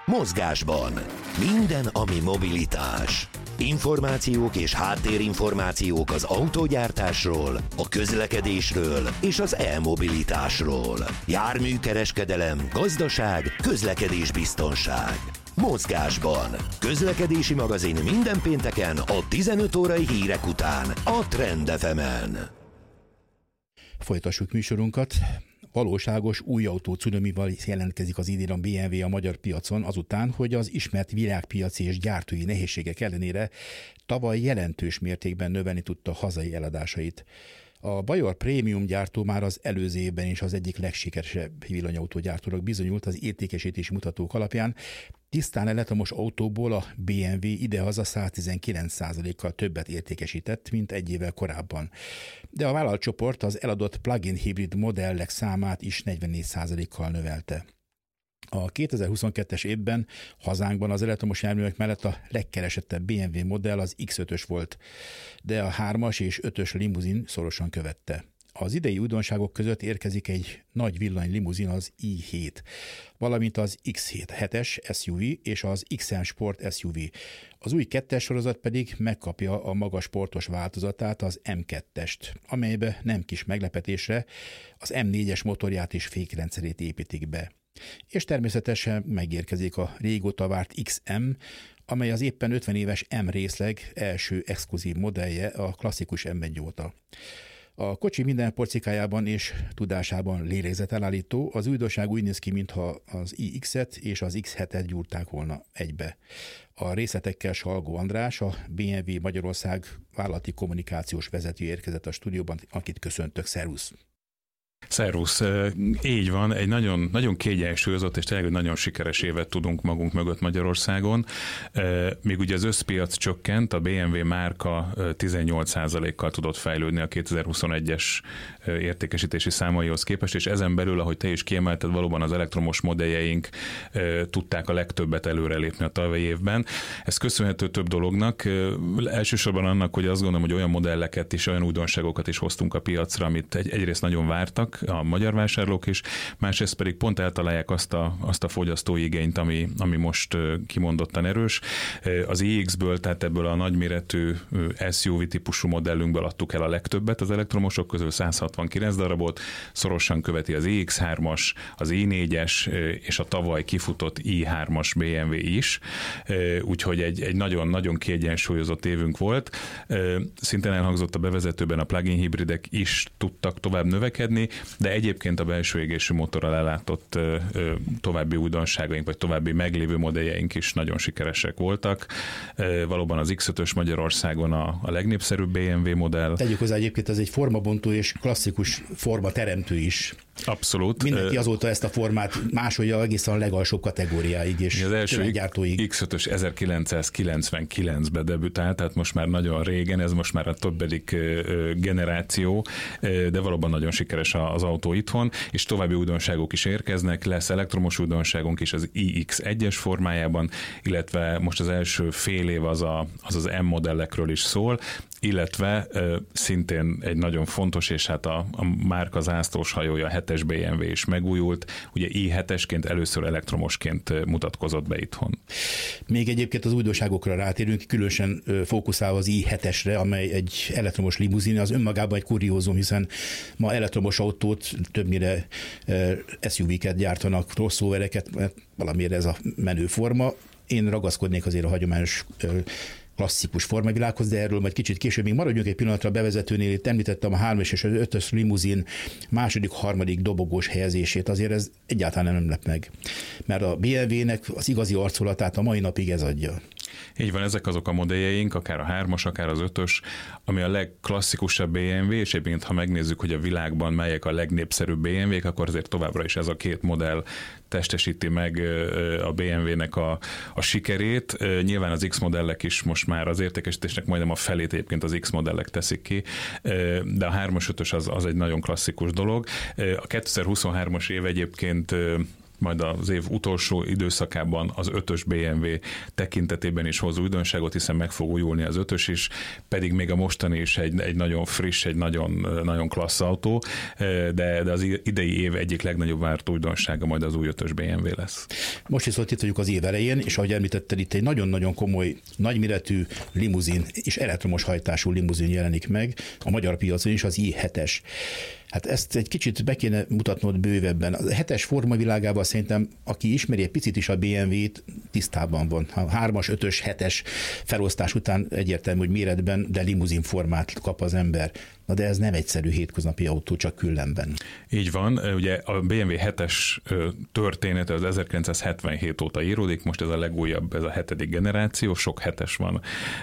Mozgásban. Minden, ami mobilitás. Információk és háttérinformációk az autógyártásról, a közlekedésről és az e-mobilitásról. Járműkereskedelem, gazdaság, közlekedésbiztonság. Mozgásban. Közlekedési magazin minden pénteken a 15 órai hírek után a Trend FM-en. Folytassuk műsorunkat. Valóságos új autó cunamival jelentkezik az idén a BMW a magyar piacon azután, hogy az ismert világpiaci és gyártói nehézségek ellenére tavaly jelentős mértékben növelni tudta hazai eladásait. A Bajor Prémium gyártó már az előző évben is az egyik legsikeresebb villanyautógyártónak bizonyult az értékesítési mutatók alapján. Tisztán elektromos autóból a BMW idehaza 119%-kal többet értékesített, mint egy évvel korábban. De a vállalatcsoport az eladott plug-in hibrid modellek számát is 44%-kal növelte. A 2022-es évben hazánkban az elektromos járművek mellett a legkeresettebb BMW modell az X5-ös volt, de a 3-as és 5-ös limuzin szorosan követte. Az idei újdonságok között érkezik egy nagy villany limuzin, az i7, valamint az X7-es SUV és az XM Sport SUV. Az új 2-es sorozat pedig megkapja a magas sportos változatát, az M2-est, amelybe nem kis meglepetésre az M4-es motorját és fékrendszerét építik be. És természetesen megérkezik a régóta várt XM, amely az éppen 50 éves M részleg első exkluzív modellje a klasszikus M1 óta. A kocsi minden porcikájában és tudásában lélegzetelállító, az újdonság úgy néz ki, mintha az iX-et és az X7-et gyúrták volna egybe. A részletekkel Salgó András, a BMW Magyarország vállalati kommunikációs vezető érkezett a stúdióban, akit köszöntök, szervusz! Szervusz! Így van, egy nagyon, nagyon kiegyensúlyozott és tényleg nagyon sikeres évet tudunk magunk mögött Magyarországon. Még ugye az összpiac csökkent, a BMW márka 18%-kal tudott fejlődni a 2021-es értékesítési számaihoz képest, és ezen belül, ahogy te is kiemelted, valóban az elektromos modelljeink tudták a legtöbbet előrelépni a tavalyi évben. Ez köszönhető több dolognak. Elsősorban annak, hogy azt gondolom, hogy olyan modelleket és olyan újdonságokat is hoztunk a piacra, amit egyrészt nagyon vártak a magyar vásárlók is, másrészt pedig pont eltalálják azt a fogyasztói igényt, ami most kimondottan erős. Az iX-ből, tehát ebből a nagyméretű SUV típusú modellünkből adtuk el a legtöbbet az elektromosok közül, 169 darabot, szorosan követi az iX3-as, az i4-es és a tavaly kifutott i3-as BMW is, úgyhogy egy nagyon-nagyon kiegyensúlyozott évünk volt. Szintén elhangzott a bevezetőben, a plug-in hibridek is tudtak tovább növekedni, de egyébként a belső égésű motorral ellátott további újdonságaink, vagy további meglévő modelljeink is nagyon sikeresek voltak. Valóban az X5-ös Magyarországon a legnépszerűbb BMW modell. Tegyük hozzá, egyébként ez egy formabontó és klasszikus formateremtő is. Abszolút. Mindenki azóta ezt a formát másolja egészen a legalsóbb kategóriáig, és az első gyártóig. X5-ös 1999-ben debütált, tehát most már nagyon régen, ez most már a többedik generáció, de valóban nagyon sikeres az autó itthon, és további újdonságok is érkeznek, lesz elektromos újdonságunk is az iX1-es formájában, illetve most az első fél év az M modellekről is szól, illetve szintén egy nagyon fontos, és hát a márka zászlós hajója, 7-es BMW is megújult, ugye i7-esként először elektromosként mutatkozott be itthon. Még egyébként az újdonságokra rátérünk, különösen fókuszálva az i7-esre, amely egy elektromos limuzin, az önmagában egy kuriózum, hiszen ma elektromos autót többnyire SUV-ket gyártanak, crossovereket, mert valamiért ez a menő forma. Én ragaszkodnék azért a hagyományos klasszikus formavilághoz, de erről majd kicsit később. Még maradjunk egy pillanatra a bevezetőnél, itt említettem a 3-as és az 5-ös limuzin második, harmadik dobogós helyezését, azért ez egyáltalán nem lep meg. Mert a BMW-nek az igazi arculatát a mai napig ez adja. Így van, ezek azok a modelljeink, akár a 3-as, akár az 5-ös, ami a legklasszikusabb BMW, és egyébként ha megnézzük, hogy a világban melyek a legnépszerűbb BMW-k, akkor azért továbbra is ez a két modell testesíti meg a BMW-nek a sikerét. Nyilván az X modellek is most már az értékesítésnek majdnem a felét egyébként az X modellek teszik ki, de a 3-as, 5-ös az egy nagyon klasszikus dolog. A 2023-as év egyébként majd az év utolsó időszakában az 5-ös BMW tekintetében is hoz újdonságot, hiszen meg fog újulni az 5-ös is, pedig még a mostani is egy nagyon friss, egy nagyon klassz autó, de az idei év egyik legnagyobb várt újdonsága majd az új 5-ös BMW lesz. Most viszont itt vagyunk az év elején, és ahogy említetted, itt egy nagyon-nagyon komoly, nagyméretű limuzin és elektromos hajtású limuzin jelenik meg a magyar piacon is, az i7-es. Hát ezt egy kicsit be kéne mutatnod bővebben. A 7-es formavilágában szerintem, aki ismeri egy picit is a BMW-t, tisztában van. A 3-as, 5-ös, 7-es felosztás után egyértelmű, hogy méretben, de limuzin formát kap az ember. Na de ez nem egyszerű hétköznapi autó, csak különben. Így van, ugye a BMW 7-es története az 1977 óta íródik, most ez a legújabb, ez a 7. generáció, sok 7-es van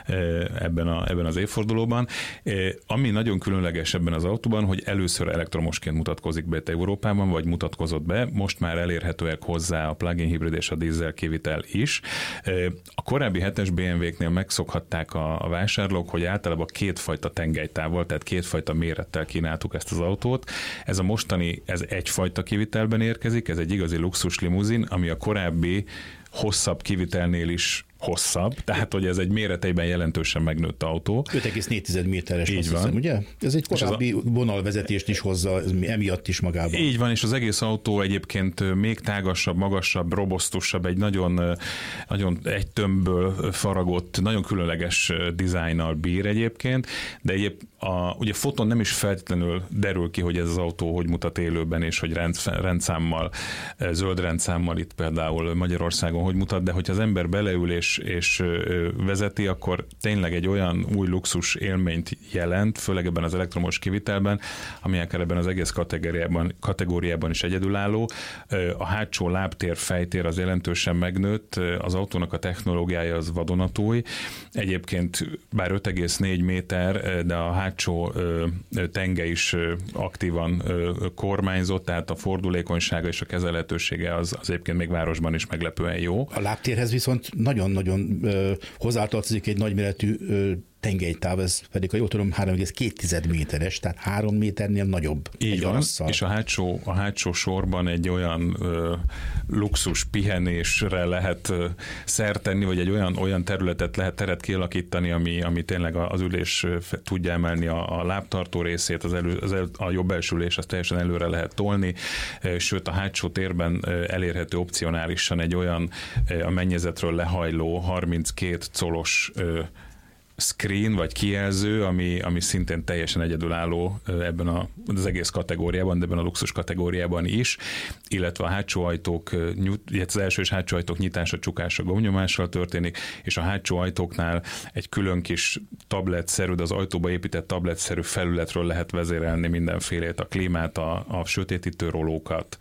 ebben az évfordulóban. Ami nagyon különleges ebben az autóban, hogy először elektromosként mutatkozik be Európában, vagy mutatkozott be, most már elérhetőek hozzá a plug-in hibrid és a dízel kivitel is. A korábbi 7-es BMW-knél megszokhatták a vásárlók, hogy általában kétfajta tengelytávval, tehát kétfajta mérettel kínáltuk ezt az autót. Ez a mostani, ez egyfajta kivitelben érkezik, ez egy igazi luxus limuzin, ami a korábbi hosszabb kivitelnél is hosszabb, tehát hogy ez egy méreteiben jelentősen megnőtt autó. 5,4 méteres, azt hiszem, ugye? Ez egy korábbi vonalvezetést is hozza, emiatt is magában. Így van, és az egész autó egyébként még tágasabb, magasabb, robosztusabb, egy nagyon egy tömbből faragott, nagyon különleges dizájnnal bír egyébként, de ugye foton nem is feltétlenül derül ki, hogy ez az autó hogy mutat élőben, és hogy rendszámmal, zöld rendszámmal itt például Magyarországon hogy mutat, de hogyha az ember beleül és vezeti, akkor tényleg egy olyan új luxus élményt jelent, főleg ebben az elektromos kivitelben, ami akár ebben az egész kategóriában is egyedülálló. A hátsó lábtér, fejtér az jelentősen megnőtt, az autónak a technológiája az vadonatúj. Egyébként bár 5,4 méter, de a hátsó tenge is aktívan kormányzott, tehát a fordulékonysága és a kezelhetősége az egyébként még városban is meglepően jó. A lábtérhez viszont nagyon-nagyon hozzátartozik egy nagyméretű tengelytáv, ez pedig, ha jól tudom, 3,2 méteres, tehát 3 méternél nagyobb. Így van, és a hátsó sorban egy olyan luxus pihenésre lehet szert tenni, vagy egy olyan teret kialakítani, ami tényleg az ülés tudja emelni a lábtartó részét, a jobb elsülés, azt teljesen előre lehet tolni, sőt a hátsó térben elérhető opcionálisan egy olyan a mennyezetről lehajló 32 colos screen vagy kijelző, ami szintén teljesen egyedülálló ebben az egész kategóriában, de ebben a luxus kategóriában is, illetve a hátsó ajtók, az első és hátsó ajtók nyitása, csukása gombnyomással történik, és a hátsó ajtóknál egy külön kis tabletszerű, de az ajtóba épített tabletszerű felületről lehet vezérelni mindenfélét, a klímát, a sötétítő rolókat,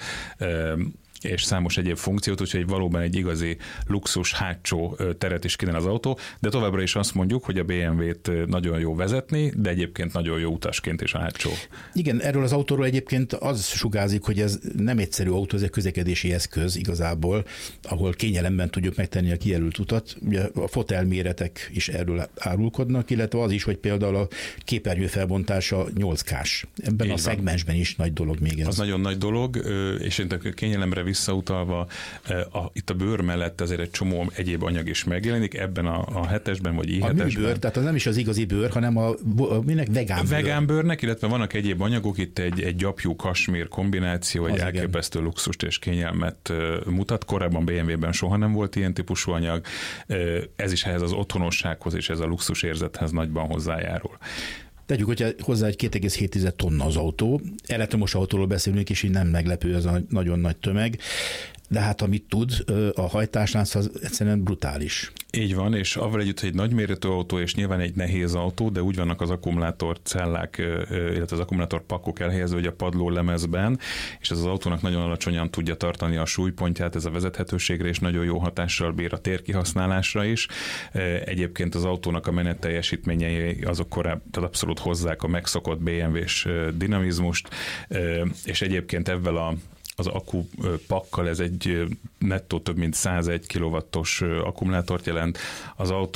és számos egyéb funkciót, úgyhogy valóban egy igazi luxus hátsó teret is kínál az autó, de továbbra is azt mondjuk, hogy a BMW-t nagyon jó vezetni, de egyébként nagyon jó utasként is a hátsó. Igen, erről az autóról egyébként az sugázik, hogy ez nem egyszerű autó, ez egy közlekedési eszköz igazából, ahol kényelemben tudjuk megtenni a kijelölt utat. Ugye a fotelméretek is erről árulkodnak, illetve az is, hogy például a képernyő felbontása 8K-s. Ebben a szegmensben is nagy dolog még ez. Az nagyon nagy dolog, és én a kényelemre visszautalva, itt a bőr mellett azért egy csomó egyéb anyag is megjelenik, ebben a 7-esben vagy i7-esben. A műbőr, tehát az nem is az igazi bőr, hanem a vegán bőrnek, illetve vannak egyéb anyagok, itt egy gyapjú kasmír kombináció, egy elképesztő luxust és kényelmet mutat. Korábban BMW-ben soha nem volt ilyen típusú anyag, ez is ehhez az otthonossághoz és ez a luxus érzethez nagyban hozzájárul. Tegyük, hogyha hozzá egy 2,7 tonna az autó, elektromos autóról beszélünk, és így nem meglepő ez a nagyon nagy tömeg, de hát amit tud, a hajtáslánc az egyszerűen brutális. Így van, és avval együtt, hogy egy nagyméretű autó, és nyilván egy nehéz autó, de úgy vannak az akkumulátorcellák, illetve az akkumulátorpakkok elhelyezve, hogy a padló lemezben, és ez az autónak nagyon alacsonyan tudja tartani a súlypontját, ez a vezethetőségre is nagyon jó hatással bír, a térkihasználásra is. Egyébként az autónak a menetteljesítményei azok korábban abszolút hozzák a megszokott BMW-s dinamizmust, és egyébként ezzel az akkupakkal ez egy nettó több mint 101 kW-os akkumulátort jelent. Az autó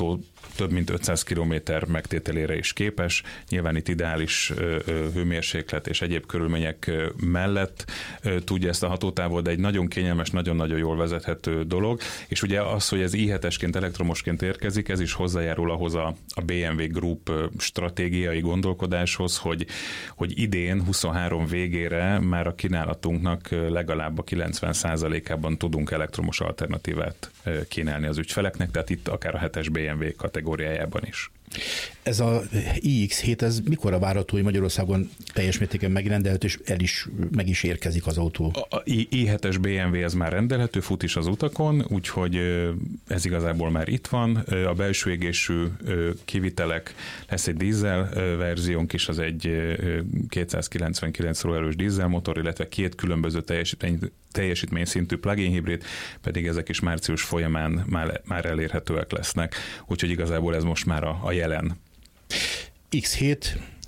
több mint 500 km megtételére is képes. Nyilván itt ideális hőmérséklet és egyéb körülmények mellett tudja ezt a hatótávot, de egy nagyon kényelmes, nagyon-nagyon jól vezethető dolog. És ugye az, hogy ez i7-esként, elektromosként érkezik, ez is hozzájárul ahhoz a BMW Group stratégiai gondolkodáshoz, hogy idén 23 végére már a kínálatunknak legalább a 90%-ában tudunk elektromos alternatívát kínálni az ügyfeleknek, tehát itt akár a 7-es BMW kategóriájában is. Ez a iX7, ez mikorra várható, hogy Magyarországon teljes mértékben megrendelhető, és meg is érkezik az autó? A i7-es BMW ez már rendelhető, fut is az utakon, úgyhogy ez igazából már itt van. A belső égésű kivitelek, lesz egy dízel verziónk is, az egy 299 lóerős dízelmotor, illetve két különböző teljesítményszintű plug-in hibrid, pedig ezek is március folyamán már elérhetőek lesznek. Úgyhogy igazából ez most már a jelen. X7,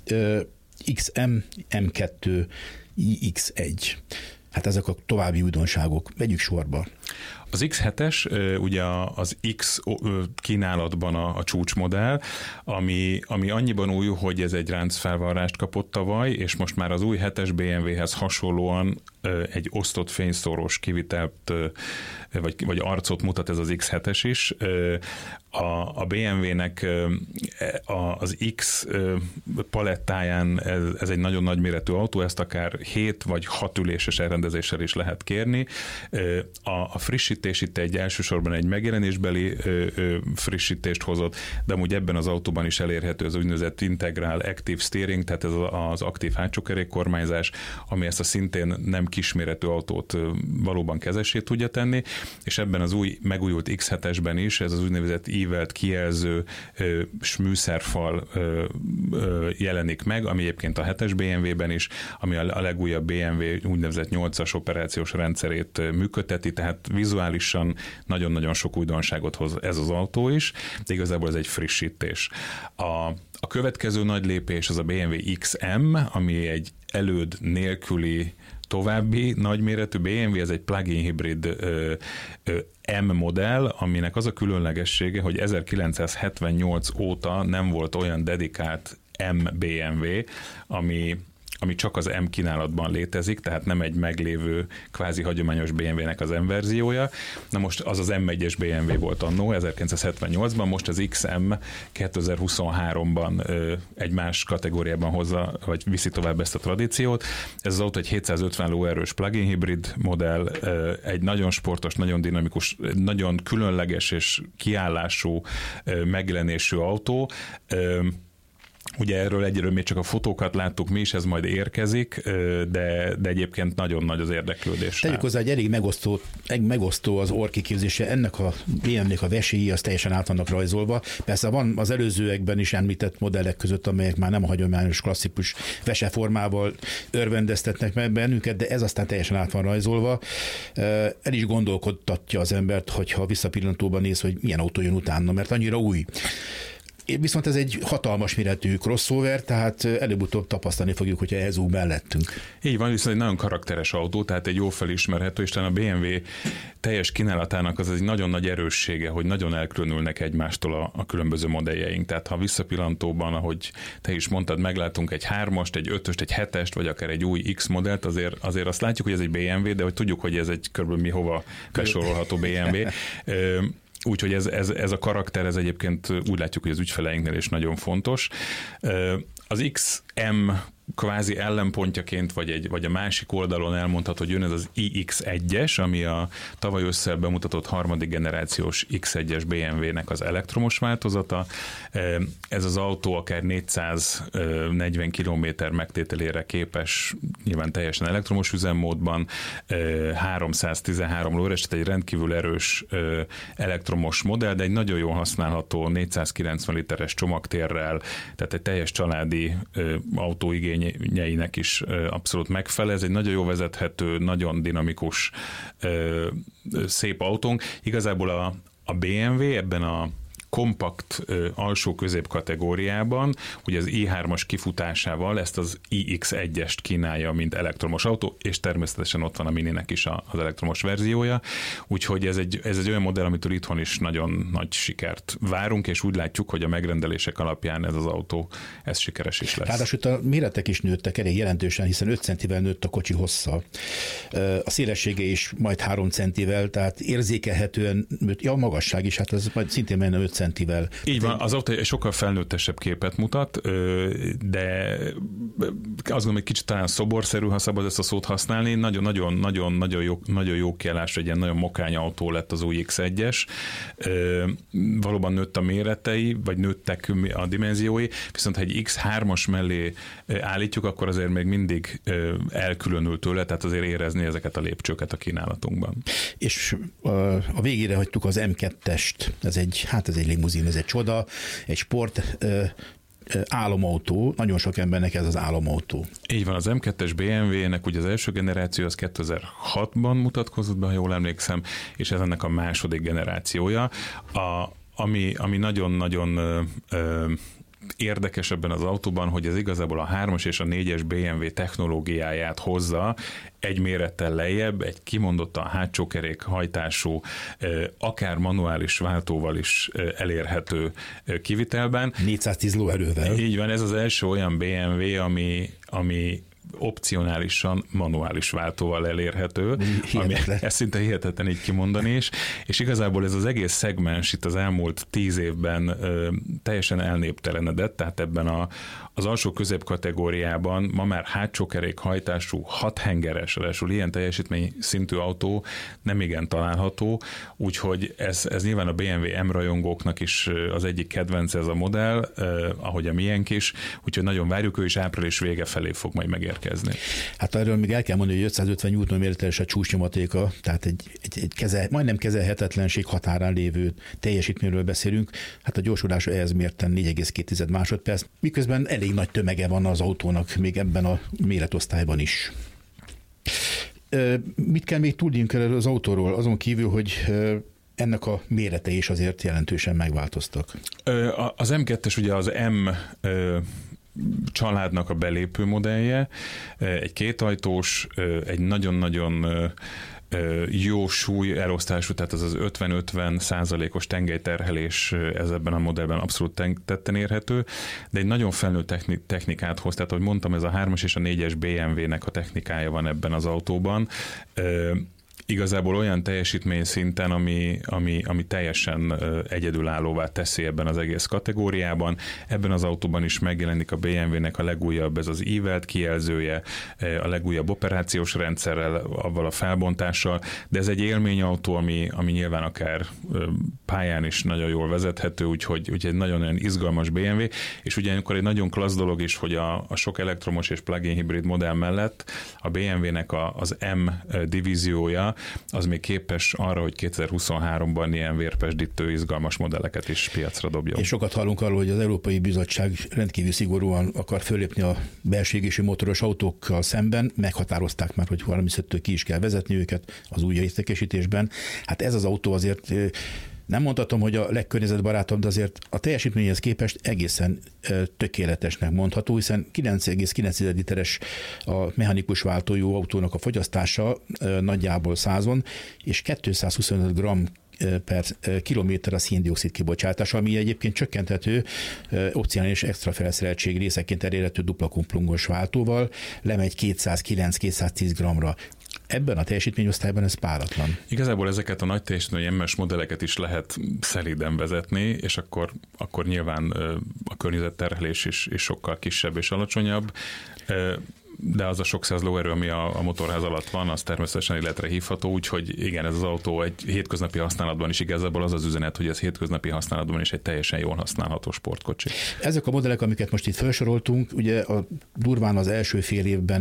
XM, M2, iX1. Hát ezek a további újdonságok. Vegyük sorba. Az X7-es ugye az X kínálatban a csúcsmodell, ami annyiban új, hogy ez egy ráncfelvarrást kapott tavaly, és most már az új 7-es BMW-hez hasonlóan egy osztott fényszórós kivitelt vagy arcot mutat ez az X7-es is. A BMW-nek az X palettáján ez egy nagyon nagyméretű autó, ezt akár 7 vagy 6 üléses elrendezéssel is lehet kérni. A frissítés itt elsősorban egy megjelenésbeli frissítést hozott, de amúgy ebben az autóban is elérhető az úgynevezett Integral Active Steering, tehát ez az aktív hátsókerékkormányzás, ami ezt a szintén nem kisméretű autót valóban kezessé tudja tenni, és ebben az új megújult X7-esben is ez az úgynevezett ívelt kijelző műszerfal jelenik meg, ami egyébként a 7-es BMW-ben is, ami a legújabb BMW úgynevezett 8-as operációs rendszerét működteti, tehát vizuálisan nagyon-nagyon sok újdonságot hoz ez az autó is, de igazából ez egy frissítés. A következő nagy lépés az a BMW XM, ami egy előd nélküli további nagyméretű BMW, ez egy plug-in hibrid M modell, aminek az a különlegessége, hogy 1978 óta nem volt olyan dedikált M BMW, ami csak az M kínálatban létezik, tehát nem egy meglévő kvázi hagyományos BMW-nek az M verziója. Na most az M1-es BMW volt annó 1978-ban, most az XM 2023-ban egy más kategóriában hozza, vagy viszi tovább ezt a tradíciót. Ez az autó egy 750 lóerős plug-in hibrid modell, egy nagyon sportos, nagyon dinamikus, nagyon különleges és kiállású megjelenésű autó. Ugye erről egyről még csak a fotókat láttuk mi is, ez majd érkezik, de egyébként nagyon nagy az érdeklődés. Tegyük hozzá, hogy elég megosztó az orrkiképzése. Ennek a BMW-nek a veséi az teljesen át vannak rajzolva. Persze van az előzőekben is említett modellek között, amelyek már nem a hagyományos klasszikus veseformával örvendeztetnek meg bennünket, de ez aztán teljesen át van rajzolva. El is gondolkodtatja az embert, hogyha visszapillantóban néz, hogy milyen autó jön utána, mert annyira új. Viszont ez egy hatalmas méretű crossover, tehát előbb-utóbb tapasztalni fogjuk, hogyha ehhez új mellettünk. Így van, viszont egy nagyon karakteres autó, tehát egy jó felismerhető, és talán a BMW teljes kínálatának az egy nagyon nagy erőssége, hogy nagyon elkülönülnek egymástól a különböző modelljeink. Tehát ha visszapillantóban, ahogy te is mondtad, meglátunk egy 3-ast, egy 5-öst, egy 7-est, vagy akár egy új X modellt, azért azt látjuk, hogy ez egy BMW, de hogy tudjuk, hogy ez egy körülbelül mi hova besorolható BMW. Úgyhogy ez a karakter, ez egyébként úgy látjuk, hogy az ügyfeleinknél is nagyon fontos. Az XM kvázi ellenpontjaként, vagy a másik oldalon elmondható, hogy jön ez az iX1-es, ami a tavaly ősszel bemutatott harmadik generációs X1-es BMW-nek az elektromos változata. Ez az autó akár 440 km megtételére képes, nyilván teljesen elektromos üzemmódban, 313 lóerős, tehát egy rendkívül erős elektromos modell, de egy nagyon jól használható 490 literes csomagtérrel, tehát egy teljes családi autóigényeinek is abszolút megfelel. Ez egy nagyon jó vezethető, nagyon dinamikus, szép autónk. Igazából a BMW ebben kompakt alsó-közép kategóriában, ugye az i3-as kifutásával ezt az iX1-est kínálja, mint elektromos autó, és természetesen ott van a Mininek is az elektromos verziója, úgyhogy ez egy olyan modell, amitől itthon is nagyon nagy sikert várunk, és úgy látjuk, hogy a megrendelések alapján ez az autó, ez sikeres is lesz. Ráadásul a méretek is nőttek elég jelentősen, hiszen 5 centivel nőtt a kocsi hossza. A szélessége is majd 3 centivel, tehát érzékelhetően nőtt. Ja, a magasság is, hát ez majd szintén menne 5 centivel. Így van, az autó egy sokkal felnőttesebb képet mutat, de azt gondolom, hogy kicsit talán szoborszerű, ha szabad ezt a szót használni. Nagyon jó kiállás, egy ilyen nagyon mokány autó lett az új X1-es. Valóban nőtt a méretei, vagy nőttek a dimenziói, viszont ha egy X3-as mellé állítjuk, akkor azért még mindig elkülönül tőle, tehát azért érezni ezeket a lépcsőket a kínálatunkban. És a végére hagytuk az M2-est, ez egy limuzin, ez egy csoda, egy sport álomautó, nagyon sok embernek ez az álomautó. Így van, az M2-es BMW-nek ugye az első generáció az 2006-ban mutatkozott be, ha jól emlékszem, és ez ennek a második generációja. Ami nagyon-nagyon érdekes ebben az autóban, hogy ez igazából a 3-as és a 4-es BMW technológiáját hozza egy mérettel lejjebb, egy kimondottan hátsókerék hajtású, akár manuális váltóval is elérhető kivitelben. 410 lóerővel. Így van, ez az első olyan BMW, ami opcionálisan manuális váltóval elérhető, ami ez szinte hihetetlen így kimondani is, és igazából ez az egész szegmens itt az elmúlt 10 évben teljesen elnéptelenedett, tehát ebben az alsó közép kategóriában ma már hátsókerék hajtású, 6 hengeres, ráadásul ilyen teljesítmény szintű autó nem igen található, úgyhogy ez nyilván a BMW M rajongóknak is az egyik kedvence ez a modell, ahogy a miénk is, úgyhogy nagyon várjuk, ő is április vége felé fog majd megérkezni. Hát erről még el kell mondani, hogy 550 Nm-es a csúcsnyomatéka, tehát egy majdnem kezelhetetlenség határán lévő teljesítményről beszélünk, hát a gyorsulása ehhez mérten 4,2 másodperc, miközben elég nagy tömege van az autónak még ebben a méretosztályban is. Mit kell még tudnunk erről az autóról, azon kívül, hogy ennek a mérete is azért jelentősen megváltoztak? Az M2-es ugye az M családnak a belépő modellje, egy kétajtós, egy nagyon-nagyon jó súly elosztású, tehát az 50-50%-os tengelyterhelés ez ebben a modellben abszolút tetten érhető, de egy nagyon felnőtt technikát hoz, tehát ahogy mondtam, ez a 3-as és a 4-es BMW-nek a technikája van ebben az autóban. Igazából olyan teljesítmény szinten, ami teljesen egyedülállóvá teszi ebben az egész kategóriában. Ebben az autóban is megjelenik a BMW-nek a legújabb, ez az e-Welt kijelzője, a legújabb operációs rendszerrel, avval a felbontással, de ez egy élményautó, ami nyilván akár pályán is nagyon jól vezethető, úgyhogy egy nagyon olyan izgalmas BMW, és ugyanakkor egy nagyon klassz dolog is, hogy a sok elektromos és plug-in hibrid modell mellett a BMW-nek az M divíziója az még képes arra, hogy 2023-ban ilyen vérpesdítő izgalmas modelleket is piacra dobjon. És sokat hallunk arról, hogy az Európai Bizottság rendkívül szigorúan akar fölépni a belső égésű motoros autókkal szemben, meghatározták már, hogy 35-től ki is kell vezetni őket az új értékesítésben. Hát ez az autó azért nem mondhatom, hogy a legkörnyezetbarátabb, de azért a teljesítményhez képest egészen tökéletesnek mondható, hiszen 9,9 literes a mechanikus váltójú autónak a fogyasztása nagyjából 100-on, és 225 g per kilométer a szén-dioxid kibocsátás, ami egyébként csökkenthető opcionális extra felszereltség részeként elérhető dupla kumplungos váltóval, lemegy 209-210 g-ra. Ebben a teljesítményosztályban ez páratlan. Igazából ezeket a nagy teljesítményű MS modelleket is lehet szelíden vezetni, és akkor nyilván a környezetterhelés is sokkal kisebb és alacsonyabb, de az a sok száz lóerő, ami a motorház alatt van, az természetesen életre hívható, úgyhogy igen, ez az autó egy hétköznapi használatban is igazából az üzenet, hogy ez hétköznapi használatban is egy teljesen jól használható sportkocsi. Ezek a modellek, amiket most itt felsoroltunk, ugye durván az első fél évben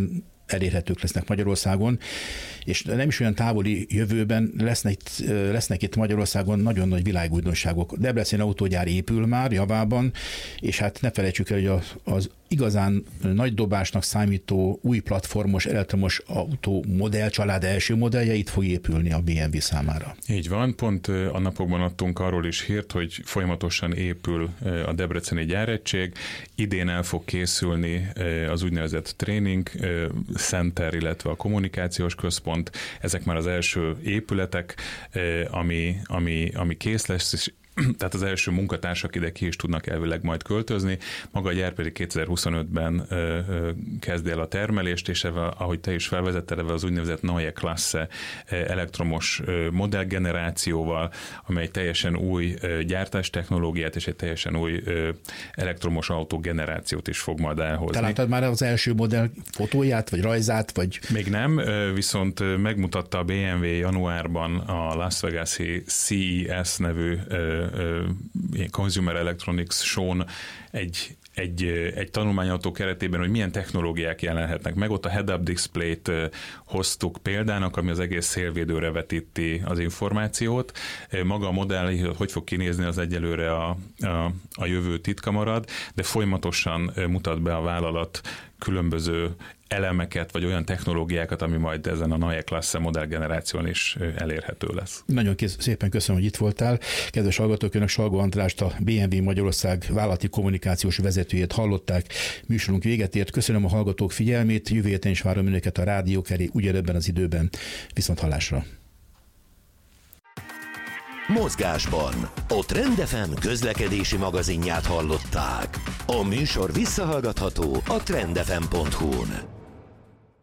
elérhetők lesznek Magyarországon, és nem is olyan távoli jövőben lesznek itt Magyarországon nagyon nagy világújdonságok. Debrecen autógyár épül már javában, és hát ne felejtsük el, hogy az igazán nagy dobásnak számító új platformos elektromos autó család első modellje itt fog épülni a BMW számára. Így van, pont a napokban adtunk arról is hírt, hogy folyamatosan épül a debreceni gyáregység, idén el fog készülni az úgynevezett training center, illetve a kommunikációs központ, ezek már az első épületek, ami kész lesz, tehát az első munkatársak ide ki is tudnak elvileg majd költözni, maga a gyár pedig 2025-ben kezd el a termelést, és ebben, ahogy te is felvezetted, ebben az úgynevezett Neue Klasse elektromos modellgenerációval, amely teljesen új gyártástechnológiát és egy teljesen új elektromos autógenerációt is fog majd elhozni. Te láttad már az első modell fotóját, vagy rajzát, vagy... Még nem, viszont megmutatta a BMW januárban a Las Vegas-i CES nevű Consumer Electronics Show-n egy tanulmányautó keretében, hogy milyen technológiák jelenhetnek meg. Ott a head-up display-t hoztuk példának, ami az egész szélvédőre vetíti az információt. Maga a modell, hogy fog kinézni, az egyelőre a jövő titka marad, de folyamatosan mutat be a vállalat különböző elemeket, vagy olyan technológiákat, ami majd ezen a Neue Klasse modellgeneráción is elérhető lesz. Nagyon szépen köszönöm, hogy itt voltál. Kedves hallgatók, önök Salgó Andrást, a BMW Magyarország vállalati kommunikációs vezetőjét hallották. Műsorunk véget ért. Köszönöm a hallgatók figyelmét. Jövő héten is várom önöket a rádiók elé ugyanebben az időben. Viszont hallásra. Mozgásban a Trend FM közlekedési magazinját hallották. A műsor visszahallgatható a trendfm.hu-n.